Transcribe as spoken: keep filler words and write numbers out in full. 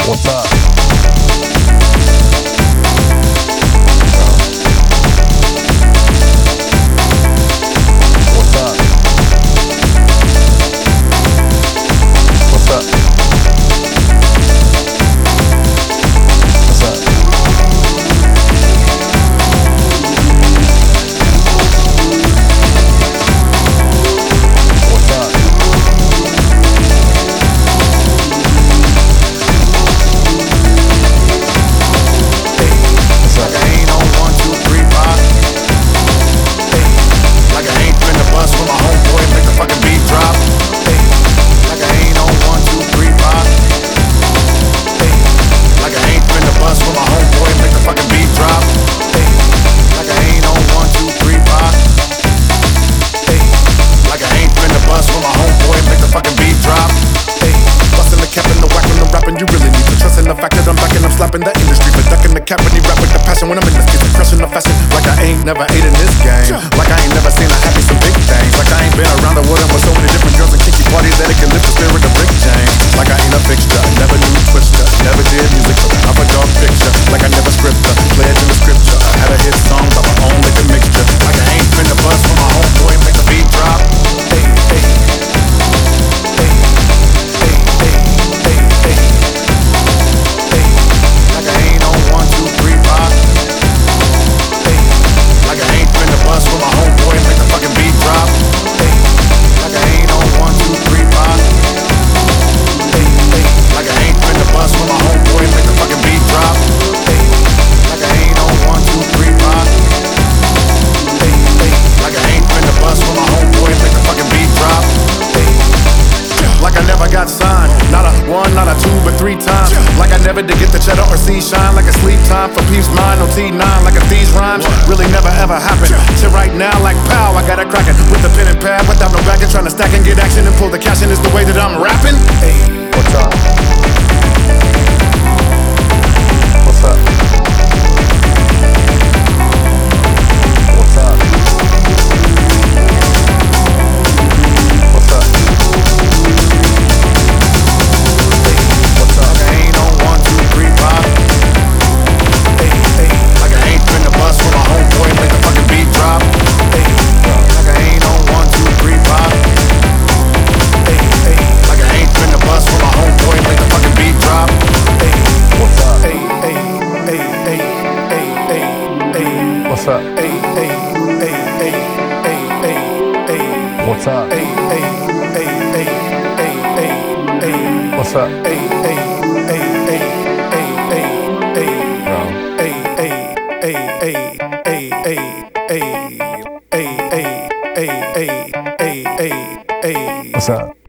What's up? What's up? What's up? What's up? What's up? Like I ain't on one, two, three, five. Like I ain't finna bust with my homeboy and make the fucking beat drop. Like I ain't on one, two, three, five. Like I ain't finna bust with my homeboy and make the fucking beat drop. Like I ain't on one, two, three, five. Like I ain't finna bust with my homeboy and make the fucking beat drop. Bustin' the cap and the whack when I'm rapping, you really need to trust in the fact that I'm back and I'm slapping the industry. But ducking the cap when he rap with the passion. When I'm in the streets, I'm crushing the fashion. Like I ain't never ate in this game. Like I ain't never seen a happy some big things. Like I ain't been around the world and with so many different girls and kinky parties that it can lift the spirit of Rick James. Like I ain't a fixture, never knew Twister, never did music of a dark picture. Like I never scripted, pledge in the scripture. I had a hit song by my own liquor mixture. Like I ain't finna bust with my homeboy and make the beat drop. Hey, hey. Like I ain't on one, two, three, five. Like I ain't finna bust with my homeboy and make the fucking beat drop. Like I ain't on one, two, three, five. Like I ain't finna bust with my homeboy and make the fucking beat drop. Like I ain't on one, two, three, five. Like I ain't finna bust with my homeboy and make the fucking beat drop. Like I never got signed, not a one, not a two, but three times. Like I never did get the cheddar or see shine. Like a sleep time for peace mind, no T nine. Like a thieves rhymes, really never ever happened. Till right now, like pow, I got it cracking with a pen and pad, without no backing, trying to stack and get action and pull the cash in is the way that I'm rapping. Hey, What's up? What's up? What's up? What's up? What's up? like I ain't on one, two, three, five. Like I ain't finna bust with my homeboy and make the fucking beat drop. Like I ain't on one, two, three, five. Like I ain't finna bust with my homeboy and make the fucking beat drop. What's up? Hey, hey, hey, hey, hey, hey, hey. What's up? Hey, hey, hey, hey, hey, hey, hey. What's up? Hey, hey, hey, hey, hey, hey, hey. What's up? Hey, hey, hey, hey, hey, hey, hey. Bro. Hey, hey, hey, hey, hey, hey, hey, hey, hey, hey, hey, hey, hey. What's up?